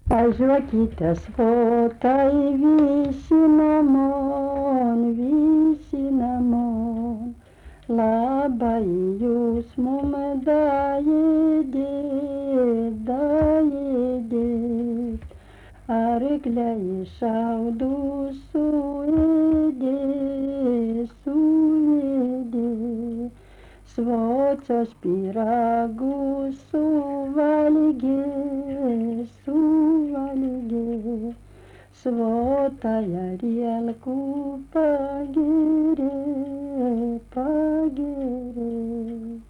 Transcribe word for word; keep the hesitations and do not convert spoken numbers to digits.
Ai žvakytės votai visi namon, visi namon. Labai jūs mum daėdėt, daėdėt. Arkliai šaudų suėdė, suėdė. Svocios pyragų suvalgė, suvalgė. Svotaja rielkų pagėrė, pagėrė.